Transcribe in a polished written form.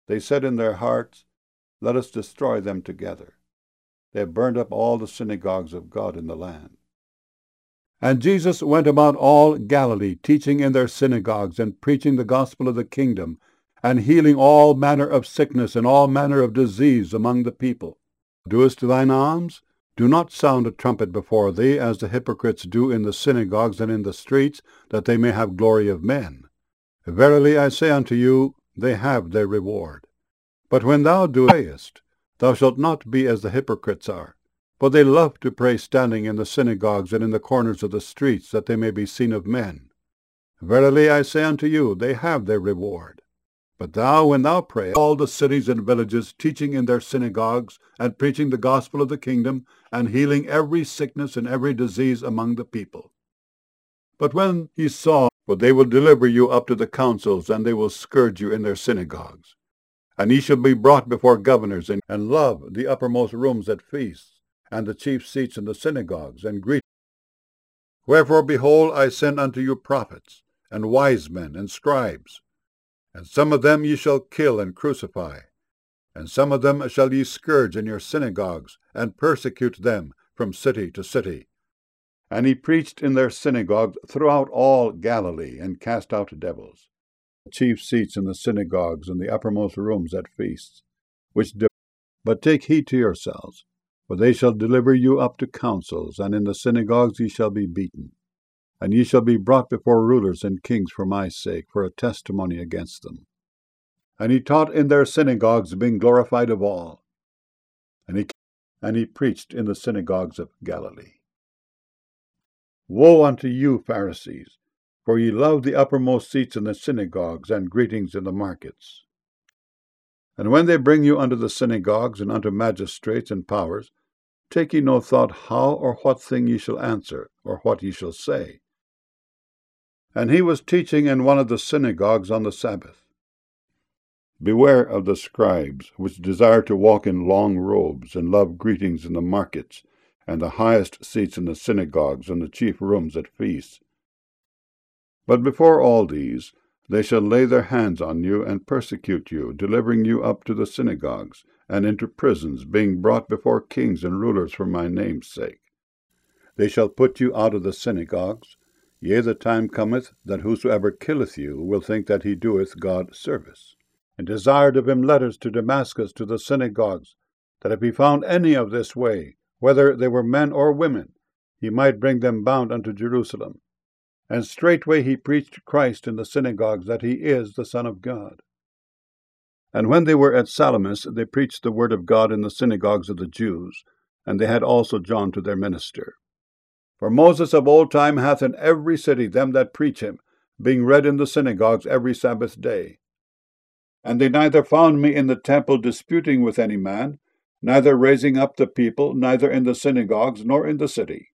They said in their hearts, Let us destroy them together. They have burned up all the synagogues of God in the land. And Jesus went about all Galilee, teaching in their synagogues, and preaching the gospel of the kingdom, and healing all manner of sickness and all manner of disease among the people. Doest thine alms? Do not sound a trumpet before thee, as the hypocrites do in the synagogues and in the streets, that they may have glory of men. Verily I say unto you, they have their reward. But when thou prayest, thou shalt not be as the hypocrites are, for they love to pray standing in the synagogues and in the corners of the streets, that they may be seen of men. Verily I say unto you, they have their reward. But thou, when thou prayest, all the cities and villages, teaching in their synagogues, and preaching the gospel of the kingdom, and healing every sickness and every disease among the people. But when he saw, for they will deliver you up to the councils, and they will scourge you in their synagogues. And ye shall be brought before governors, and love the uppermost rooms at feasts, and the chief seats in the synagogues, and greet. Wherefore, behold, I send unto you prophets, and wise men, and scribes. And some of them ye shall kill and crucify, and some of them shall ye scourge in your synagogues, and persecute them from city to city. And he preached in their synagogues throughout all Galilee, and cast out devils. The chief seats in the synagogues, and the uppermost rooms at feasts. But take heed to yourselves, for they shall deliver you up to councils, and in the synagogues ye shall be beaten. And ye shall be brought before rulers and kings for my sake, for a testimony against them. And he taught in their synagogues, being glorified of all. And he preached in the synagogues of Galilee. Woe unto you, Pharisees, for ye love the uppermost seats in the synagogues, and greetings in the markets. And when they bring you unto the synagogues, and unto magistrates and powers, take ye no thought how or what thing ye shall answer, or what ye shall say. And he was teaching in one of the synagogues on the Sabbath. Beware of the scribes, which desire to walk in long robes, and love greetings in the markets, and the highest seats in the synagogues, and the chief rooms at feasts. But before all these, they shall lay their hands on you, and persecute you, delivering you up to the synagogues, and into prisons, being brought before kings and rulers for my name's sake. They shall put you out of the synagogues. Yea, the time cometh, that whosoever killeth you will think that he doeth God service. And desired of him letters to Damascus to the synagogues, that if he found any of this way, whether they were men or women, he might bring them bound unto Jerusalem. And straightway he preached Christ in the synagogues, that he is the Son of God. And when they were at Salamis, they preached the word of God in the synagogues of the Jews, and they had also John to their minister. For Moses of old time hath in every city them that preach him, being read in the synagogues every Sabbath day. And they neither found me in the temple disputing with any man, neither raising up the people, neither in the synagogues, nor in the city.